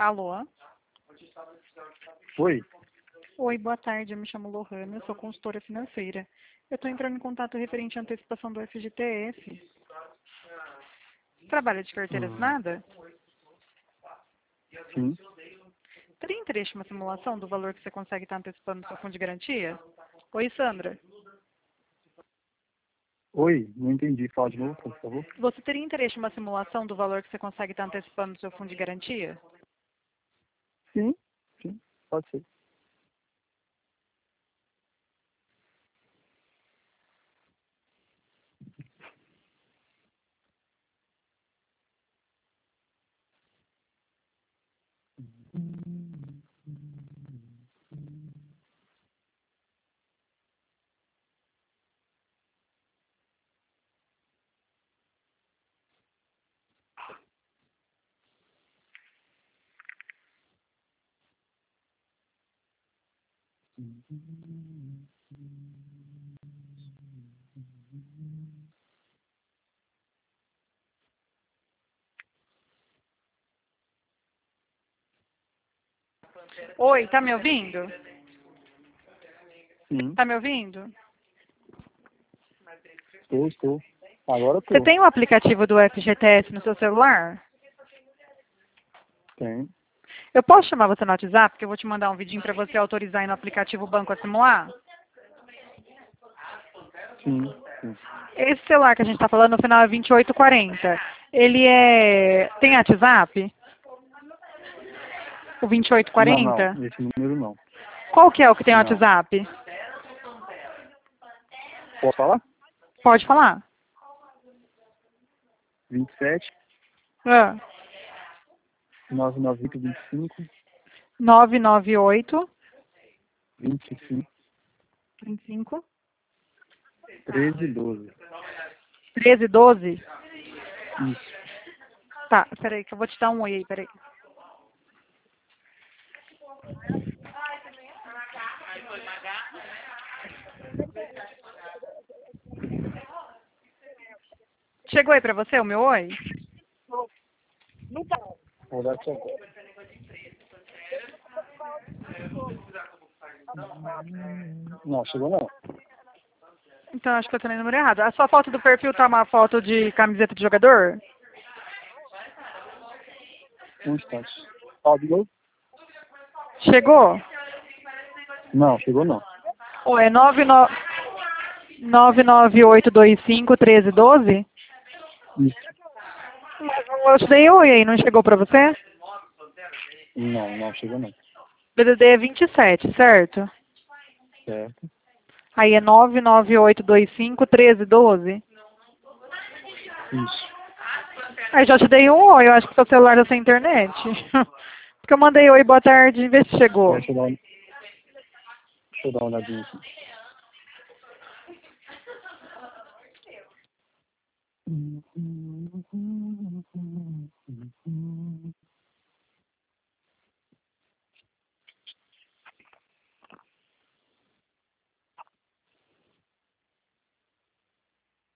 Alô? Oi? Oi, boa tarde. Eu me chamo Lohana, eu sou consultora financeira. Eu estou entrando em contato referente à antecipação do FGTS. Trabalha de carteira Hum, assinada? sim. Teria interesse em uma simulação do valor que você consegue estar antecipando no seu fundo de garantia? Oi, Sandra. Oi, não entendi. Fala de novo, por favor. Você teria interesse em uma simulação do valor que você consegue estar antecipando no seu fundo de garantia? Sim, sim, pode ser. Oi, tá me ouvindo? Sim, Tá me ouvindo? estou. Agora Você estou. tem o aplicativo do FGTS no seu celular? Tem. Eu posso chamar você no WhatsApp, que eu vou te mandar um vidinho para você autorizar aí no aplicativo Banco a simular? Sim, sim. Esse celular que a gente está falando, no final é 2840. Ele tem WhatsApp? O Não, não. 2840? Esse número não. Qual que é o que tem Não. WhatsApp? Posso falar? Pode falar. 27, Ah, 998, 25, 998 25, 25 13, 12. 1312? Isso. Tá, peraí que eu vou te dar um oi aí, peraí. Chegou aí pra você o meu oi? Vou dar aqui agora. Não, chegou não. Então acho que eu tô no número errado. A sua foto do perfil tá uma foto de camiseta de jogador? Um instante. Fala de novo? Chegou? Não, chegou não. Ou é 998251312? Isso. Eu te dei oi aí, não chegou pra você? Não, não chegou não. BDD é 27, certo? Certo. Aí é 998251312? Isso. Aí já te dei um oi, eu acho que seu celular tá sem internet. Porque eu mandei oi, boa tarde, vê se chegou. Deixa eu dar uma olhadinha aqui.